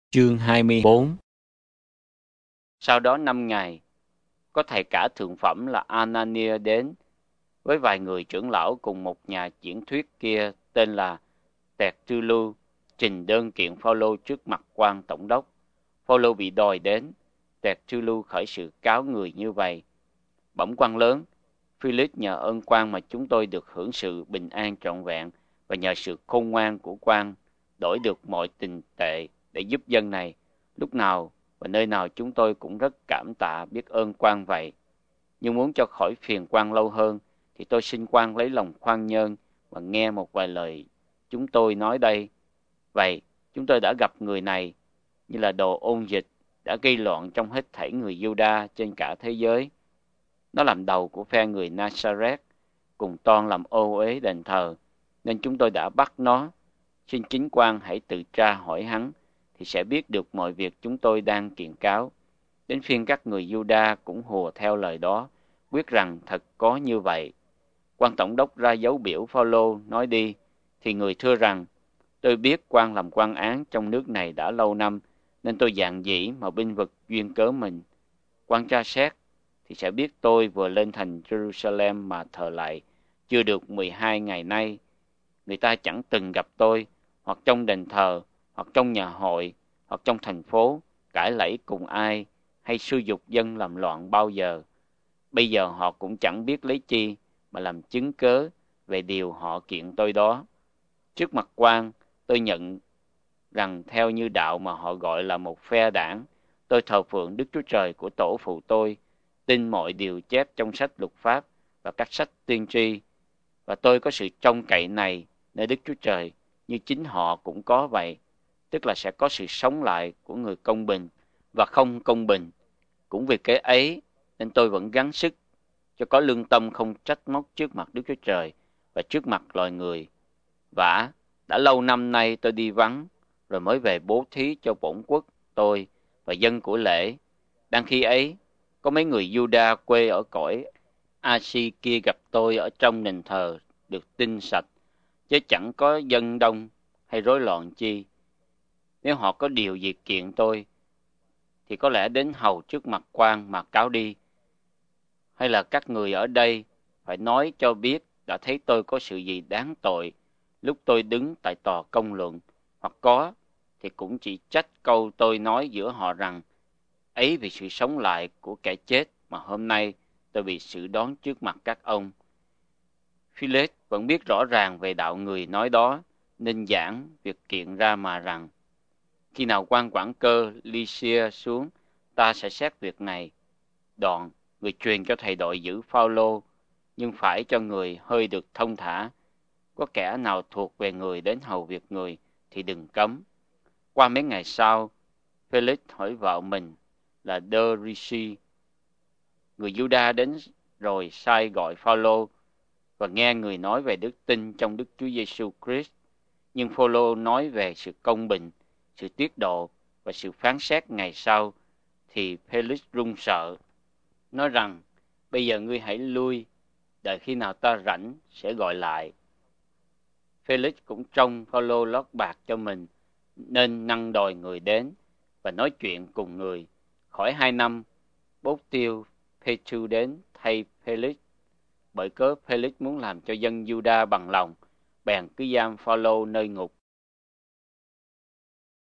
Chương 24. Sau đó 5 ngày, có thầy cả thượng phẩm là Anania đến với vài người trưởng lão cùng một nhà diễn thuyết kia tên là Tertullu trình đơn kiện Phaolô trước mặt quan tổng đốc. Phaolô bị đòi đến, Tertullu khởi sự cáo người như vậy: Bẩm quan lớn, Philip nhờ ơn quan mà chúng tôi được hưởng sự bình an trọn vẹn, và nhờ sự khôn ngoan của quan đổi được mọi tình tệ để giúp dân này. Lúc nào và nơi nào chúng tôi cũng rất cảm tạ biết ơn quan vậy. Nhưng muốn cho khỏi phiền quan lâu hơn, thì tôi xin quan lấy lòng khoan nhân và nghe một vài lời chúng tôi nói đây. Vậy, chúng tôi đã gặp người này như là đồ ôn dịch, đã gây loạn trong hết thảy người Giu-đa trên cả thế giới. Nó làm đầu của phe người Nazareth, cùng toan làm ô uế đền thờ, nên chúng tôi đã bắt nó. Xin chính quan hãy tự tra hỏi hắn, thì sẽ biết được mọi việc chúng tôi đang kiện cáo. Đến phiên các người Giu-đa cũng hùa theo lời đó, quyết rằng thật có như vậy. Quan tổng đốc ra dấu biểu Phaolô nói đi, thì người thưa rằng: Tôi biết quan làm quan án trong nước này đã lâu năm, nên tôi dạn dĩ mà binh vực duyên cớ mình. Quan tra xét thì sẽ biết tôi vừa lên thành Jerusalem mà thờ lại chưa được 12 ngày nay. Người ta chẳng từng gặp tôi, hoặc trong đền thờ, hoặc trong nhà hội, hoặc trong thành phố, cãi lẫy cùng ai, hay xúi giục dân làm loạn bao giờ. Bây giờ họ cũng chẳng biết lấy chi mà làm chứng cớ về điều họ kiện tôi đó. Trước mặt quan, tôi nhận rằng theo như đạo mà họ gọi là một phe đảng, tôi thờ phượng Đức Chúa Trời của tổ phụ tôi, tin mọi điều chép trong sách luật pháp và các sách tiên tri, và tôi có sự trông cậy này nơi Đức Chúa Trời như chính họ cũng có vậy, tức là sẽ có sự sống lại của người công bình và không công bình. Cũng vì cái ấy nên tôi vẫn gắng sức cho có lương tâm không trách móc trước mặt Đức Chúa Trời và trước mặt loài người. Vả, đã lâu năm nay tôi đi vắng, rồi mới về bố thí cho bổn quốc tôi và dân của lễ. Đang khi ấy, có mấy người Giu-đa quê ở cõi A-si kia gặp tôi ở trong đền thờ, được tinh sạch, chứ chẳng có dân đông hay rối loạn chi. Nếu họ có điều gì kiện tôi, thì có lẽ đến hầu trước mặt quan mà cáo đi. Hay là các người ở đây phải nói cho biết đã thấy tôi có sự gì đáng tội lúc tôi đứng tại tòa công luận, hoặc có thì cũng chỉ trách câu tôi nói giữa họ rằng: ấy vì sự sống lại của kẻ chết mà hôm nay tôi bị xử đoán trước mặt các ông. Philip vẫn biết rõ ràng về đạo người nói đó, nên giảng việc kiện ra mà rằng: khi nào quan quản cơ Lycia xuống, ta sẽ xét việc này. Đoạn người truyền cho thầy đội giữ Phaolô, nhưng phải cho người hơi được thông thả. Có kẻ nào thuộc về người đến hầu việc người thì đừng cấm. Qua mấy ngày sau, Felix hỏi vợ mình là Derisi, người Giu-đa, đến rồi sai gọi Phaolô và nghe người nói về đức tin trong Đức Chúa Giêsu Christ. Nhưng Phaolô nói về sự công bình, sự tiết độ và sự phán xét ngày sau, thì Felix run sợ, nói rằng: bây giờ ngươi hãy lui, đợi khi nào ta rảnh sẽ gọi lại. Felix cũng trông Phaolô lót bạc cho mình, nên năn đòi người đến và nói chuyện cùng người. Khỏi 2 năm, Bốt Tiêu Petu đến thay Felix. Bởi cớ Felix muốn làm cho dân Giu-đa bằng lòng, bèn cứ giam Phaolô nơi ngục